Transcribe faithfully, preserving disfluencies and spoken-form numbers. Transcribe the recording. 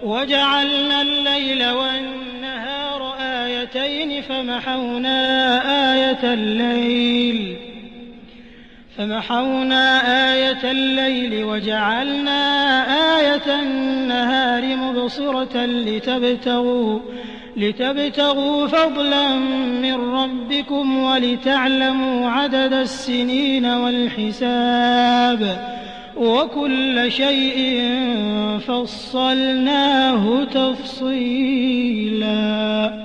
وجعلنا الليل والنهار آيتين فمحونا آية الليل فمحونا آية الليل وجعلنا آية النهار مبصرة لتبتغوا لتبتغوا فضلا من ربكم ولتعلموا عدد السنين والحساب وكل شيء فصلناه تفصيلا.